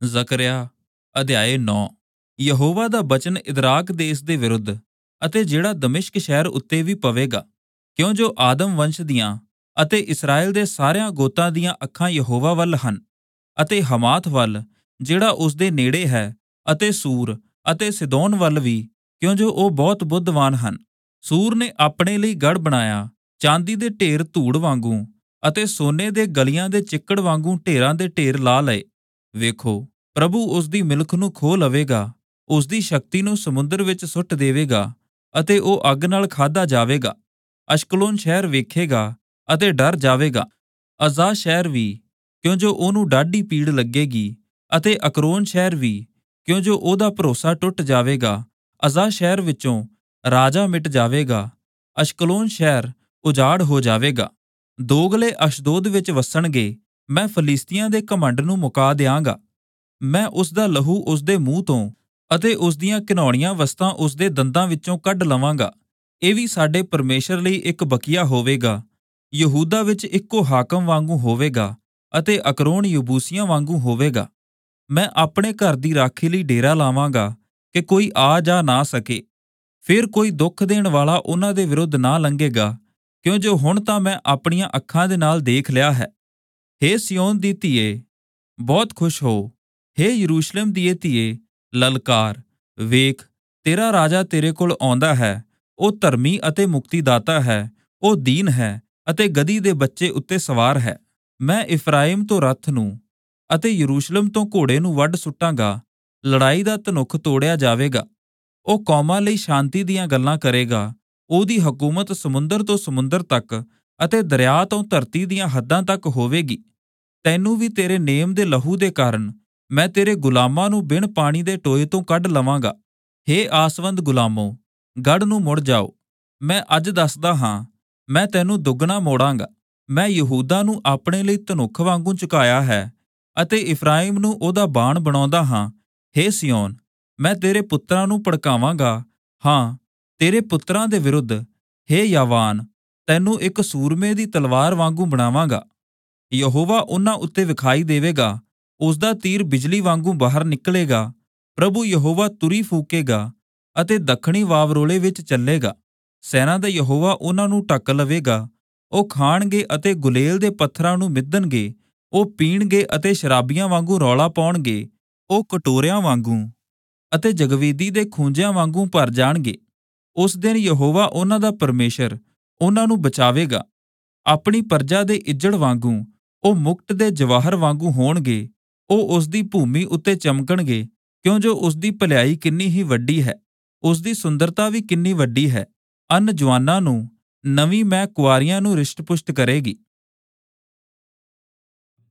ਜ਼ਕਰਿਆ ਅਧਿਆਏ 9। ਯਹੋਵਾ ਦਾ ਬਚਨ ਇਦਰਾਕ ਦੇਸ਼ ਦੇ ਵਿਰੁੱਧ ਅਤੇ ਜਿਹੜਾ ਦਮਿਸ਼ਕ ਸ਼ਹਿਰ ਉੱਤੇ ਵੀ ਪਵੇਗਾ, ਕਿਉਂ ਜੋ ਆਦਮ ਵੰਸ਼ ਦੀਆਂ ਅਤੇ ਇਸਰਾਏਲ ਦੇ ਸਾਰਿਆਂ ਗੋਤਾਂ ਦੀਆਂ ਅੱਖਾਂ ਯਹੋਵਾ ਵੱਲ ਹਨ, ਅਤੇ ਹਮਾਤ ਵੱਲ ਜਿਹੜਾ ਉਸ ਦੇ ਨੇੜੇ ਹੈ, ਅਤੇ ਸੂਰ ਅਤੇ ਸਿਦੋਨ ਵੱਲ ਵੀ, ਕਿਉਂ ਜੋ ਉਹ ਬਹੁਤ ਬੁੱਧਵਾਨ ਹਨ। ਸੂਰ ਨੇ ਆਪਣੇ ਲਈ ਗੜ੍ਹ ਬਣਾਇਆ, ਚਾਂਦੀ ਦੇ ਢੇਰ ਧੂੜ ਵਾਂਗੂ ਅਤੇ ਸੋਨੇ ਦੇ ਗਲੀਆਂ ਦੇ ਚਿੱਕੜ ਵਾਂਗੂ ਢੇਰਾਂ ਦੇ ਢੇਰ ਲਾ ਲਏ। ਵੇਖੋ, ਪ੍ਰਭੂ ਉਸ ਦੀ ਮਿਲਖ ਨੂੰ ਖੋਹ ਲਵੇਗਾ, ਉਸ ਦੀ ਸ਼ਕਤੀ ਨੂੰ ਸਮੁੰਦਰ ਵਿੱਚ ਸੁੱਟ ਦੇਵੇਗਾ, ਅਤੇ ਉਹ ਅੱਗ ਨਾਲ ਖਾਧਾ ਜਾਵੇਗਾ। ਅਸ਼ਕਲੋਨ ਸ਼ਹਿਰ ਵੇਖੇਗਾ ਅਤੇ ਡਰ ਜਾਵੇਗਾ, ਅਜ਼ਾ ਸ਼ਹਿਰ ਵੀ, ਕਿਉਂ ਜੋ ਉਹਨੂੰ ਡਾਢੀ ਪੀੜ ਲੱਗੇਗੀ, ਅਤੇ ਅਕਰੋਨ ਸ਼ਹਿਰ ਵੀ, ਕਿਉਂ ਜੋ ਉਹਦਾ ਭਰੋਸਾ ਟੁੱਟ ਜਾਵੇਗਾ। ਅਜ਼ਾ ਸ਼ਹਿਰ ਵਿੱਚੋਂ ਰਾਜਾ ਮਿਟ ਜਾਵੇਗਾ, ਅਸ਼ਕਲੋਨ ਸ਼ਹਿਰ ਉਜਾੜ ਹੋ ਜਾਵੇਗਾ। ਦੋਗਲੇ ਅਸ਼ਦੋਦ ਵਿੱਚ ਵਸਣਗੇ। ਮੈਂ ਫਲਿਸਤੀਆਂ ਦੇ ਘਮੰਡ ਨੂੰ ਮੁਕਾ ਦਿਆਂਗਾ। ਮੈਂ ਉਸ ਦਾ ਲਹੂ ਉਸ ਦੇ ਮੂੰਹ ਤੋਂ ਅਤੇ ਉਸ ਦੀਆਂ ਘਿਨਾਉਣੀਆਂ ਵਸਤਾਂ ਉਸ ਦੇ ਦੰਦਾਂ ਵਿੱਚੋਂ ਕੱਢ ਲਵਾਂਗਾ। ਇਹ ਵੀ ਸਾਡੇ ਪਰਮੇਸ਼ਰ ਲਈ ਇੱਕ ਬਕੀਆ ਹੋਵੇਗਾ। ਯਹੂਦਾ ਵਿੱਚ ਇੱਕੋ ਹਾਕਮ ਵਾਂਗੂ ਹੋਵੇਗਾ, ਅਤੇ ਅਕਰੋਨ ਯਬੂਸੀਆਂ ਵਾਂਗੂ ਹੋਵੇਗਾ। ਮੈਂ ਆਪਣੇ ਘਰ ਦੀ ਰਾਖੀ ਲਈ ਡੇਰਾ ਲਾਵਾਂਗਾ ਕਿ ਕੋਈ ਆ ਜਾ ਨਾ ਸਕੇ। ਫਿਰ ਕੋਈ ਦੁੱਖ ਦੇਣ ਵਾਲਾ ਉਹਨਾਂ ਦੇ ਵਿਰੁੱਧ ਨਾ ਲੰਘੇਗਾ, ਕਿਉਂ ਜੋ ਹੁਣ ਤਾਂ ਮੈਂ ਆਪਣੀਆਂ ਅੱਖਾਂ ਦੇ ਨਾਲ ਦੇਖ ਲਿਆ ਹੈ। ਹੇ ਸਿਯੋਨ ਦੀ ਧੀਏ, ਬਹੁਤ ਖੁਸ਼ ਹੋ। ਹੇ ਯਰੂਸ਼ਲਮ ਦੀਏ ਧੀਏ, ਲਲਕਾਰ। ਵੇਖ, ਤੇਰਾ ਰਾਜਾ ਤੇਰੇ ਕੋਲ ਆਉਂਦਾ ਹੈ। ਉਹ ਧਰਮੀ ਅਤੇ ਮੁਕਤੀਦਾਤਾ ਹੈ। ਉਹ ਦੀਨ ਹੈ ਅਤੇ ਗਧੀ ਦੇ ਬੱਚੇ ਉੱਤੇ ਸਵਾਰ ਹੈ। ਮੈਂ ਇਫਰਾਈਮ ਤੋਂ ਰੱਥ ਨੂੰ ਅਤੇ ਯਰੂਸ਼ਲਮ ਤੋਂ ਘੋੜੇ ਨੂੰ ਵੱਢ ਸੁੱਟਾਂਗਾ। ਲੜਾਈ ਦਾ ਧਨੁੱਖ ਤੋੜਿਆ ਜਾਵੇਗਾ। ਉਹ ਕੌਮਾਂ ਲਈ ਸ਼ਾਂਤੀ ਦੀਆਂ ਗੱਲਾਂ ਕਰੇਗਾ। ਉਹਦੀ ਹਕੂਮਤ ਸਮੁੰਦਰ ਤੋਂ ਸਮੁੰਦਰ ਤੱਕ ਅਤੇ ਦਰਿਆ ਤੋਂ ਧਰਤੀ ਦੀਆਂ ਹੱਦਾਂ ਤੱਕ ਹੋਵੇਗੀ। ਤੈਨੂੰ ਵੀ ਤੇਰੇ ਨੇਮ ਦੇ ਲਹੂ ਦੇ ਕਾਰਨ ਮੈਂ ਤੇਰੇ ਗੁਲਾਮਾਂ ਨੂੰ ਬਿਨ ਪਾਣੀ ਦੇ ਟੋਏ ਤੋਂ ਕੱਢ ਲਵਾਂਗਾ। ਹੇ ਆਸਵੰਦ ਗੁਲਾਮੋ, ਗੜ੍ਹ ਨੂੰ ਮੁੜ ਜਾਓ। ਮੈਂ ਅੱਜ ਦੱਸਦਾ ਹਾਂ, ਮੈਂ ਤੈਨੂੰ ਦੁੱਗਣਾ ਮੋੜਾਂਗਾ। ਮੈਂ ਯਹੂਦਾ ਨੂੰ ਆਪਣੇ ਲਈ ਧਨੁੱਖ ਵਾਂਗੂ ਝੁਕਾਇਆ ਹੈ, ਅਤੇ ਇਫਰਾਈਮ ਨੂੰ ਉਹਦਾ ਬਾਣ ਬਣਾਉਂਦਾ ਹਾਂ। ਹੇ ਸਿਯੋਨ, ਮੈਂ ਤੇਰੇ ਪੁੱਤਰਾਂ ਨੂੰ ਭੜਕਾਵਾਂਗਾ, ਹਾਂ, ਤੇਰੇ ਪੁੱਤਰਾਂ ਦੇ ਵਿਰੁੱਧ। ਹੇ ਯਾਵਾਨ, ਤੈਨੂੰ ਇੱਕ ਸੂਰਮੇ ਦੀ ਤਲਵਾਰ ਵਾਂਗੂ ਬਣਾਵਾਂਗਾ। ਯਹੋਵਾ ਉਹਨਾਂ ਉੱਤੇ ਵਿਖਾਈ ਦੇਵੇਗਾ, ਉਸਦਾ ਤੀਰ ਬਿਜਲੀ ਵਾਂਗੂ ਬਾਹਰ ਨਿਕਲੇਗਾ। ਪ੍ਰਭੂ ਯਹੋਵਾ ਤੁਰੀ ਫੂਕੇਗਾ ਅਤੇ ਦੱਖਣੀ ਵਾਵਰੋਲੇ ਵਿੱਚ ਚੱਲੇਗਾ। ਸੈਨਾ ਦਾ ਯਹੋਵਾ ਉਹਨਾਂ ਨੂੰ ਢੱਕ ਲਵੇਗਾ। ਉਹ ਖਾਣਗੇ ਅਤੇ ਗੁਲੇਲ ਦੇ ਪੱਥਰਾਂ ਨੂੰ ਮਿੱਧਣਗੇ। ਉਹ ਪੀਣਗੇ ਅਤੇ ਸ਼ਰਾਬੀਆਂ ਵਾਂਗੂ ਰੌਲਾ ਪਾਉਣਗੇ। ਉਹ ਕਟੋਰਿਆਂ ਵਾਂਗੂ ਅਤੇ ਜਗਵੇਦੀ ਦੇ ਖੂੰਜਿਆਂ ਵਾਂਗੂ ਭਰ ਜਾਣਗੇ। ਉਸ ਦਿਨ ਯਹੋਵਾ ਉਹਨਾਂ ਦਾ ਪਰਮੇਸ਼ਰ ਉਹਨਾਂ ਨੂੰ ਬਚਾਵੇਗਾ। ਆਪਣੀ ਪਰਜਾ ਦੇ ਇੱਜੜ ਵਾਂਗੂ ਉਹ ਮੁਕਟ ਦੇ ਜਵਾਹਰ ਵਾਂਗੂ ਹੋਣਗੇ। ਉਹ ਉਸ ਦੀ ਭੂਮੀ ਉੱਤੇ ਚਮਕਣਗੇ, ਕਿਉਂ ਜੋ ਉਸ ਦੀ ਭਲਾਈ ਕਿੰਨੀ ਹੀ ਵੱਡੀ ਹੈ, ਉਸ ਦੀ ਸੁੰਦਰਤਾ ਵੀ ਕਿੰਨੀ ਵੱਡੀ ਹੈ। ਅੰਨ ਜਵਾਨਾਂ ਨੂੰ, ਨਵੀਂ ਮੈਂ ਕੁਆਰੀਆਂ ਨੂੰ ਰਿਸ਼ਟ ਪੁਸ਼ਟ ਕਰੇਗੀ।